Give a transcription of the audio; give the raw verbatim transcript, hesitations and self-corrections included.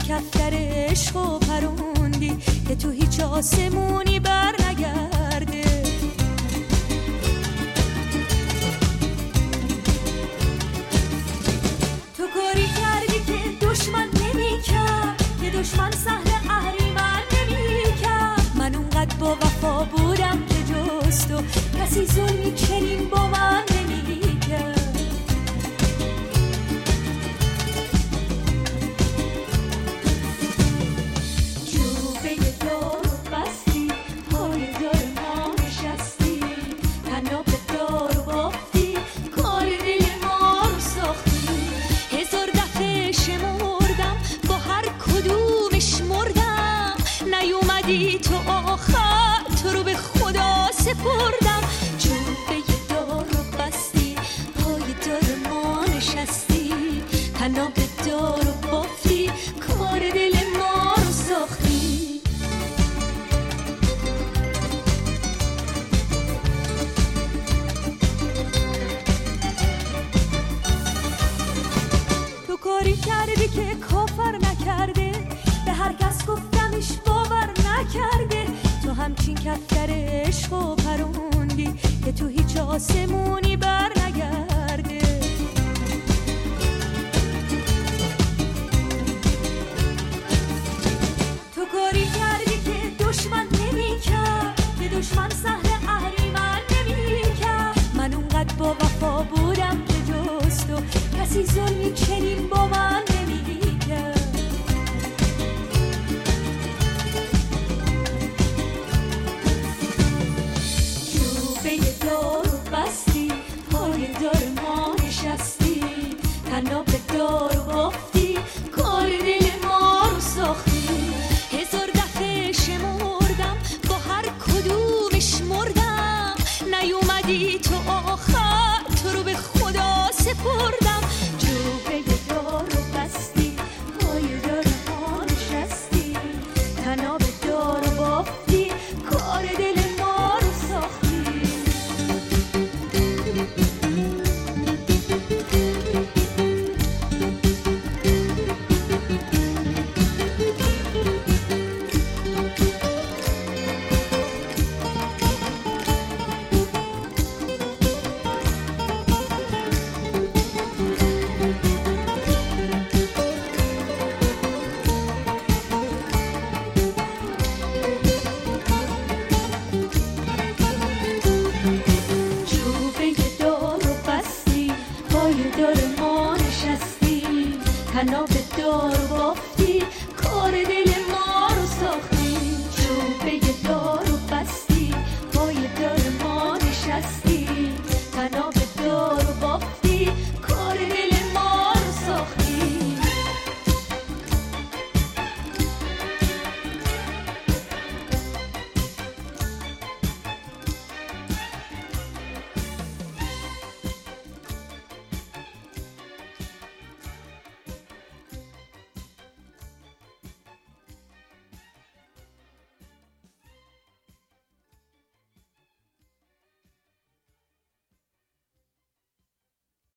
کفتر عشق و پروندی که تو هیچ آسمونی بر نگرده. تو کاری کردی که دشمن نمی کرد، که دشمن سهل اهریمن نمی کرد. من اونقدر با وفا بودم که جز تو کسی ظلمی چنین با من نمی کرد. تو آخر تو رو به خدا سپردم، جوبه دار رو بستی، پای دار ما نشستی، طناب دار رو بافتی، کار دل ما رو ساختی. تو کاری کردی که کافر نکرده، به هر کس گفتمش باور نکرده. تو همچین کفتر عشق و پروندی که تو هیچ آسمونی بر نگرده. تو کاری کردی که دشمن نمی کرد، که دشمن سهل اهریمن نمی کرد. من اونقدر با وفا بودم که جز تو کسی ظلمی چنین با من نمی کرد. طناب دار رو بافتی، کار دل ما رو ساختی. هزار دفعه شمردم با هر کدومش مردم، نیومدی تو آخر تو رو به خدا سپردم. جوبه دار رو بستی، پای دار ما نشستی، طناب دار رو بافتی، کار دل ما رو ساختی. طناب دار رو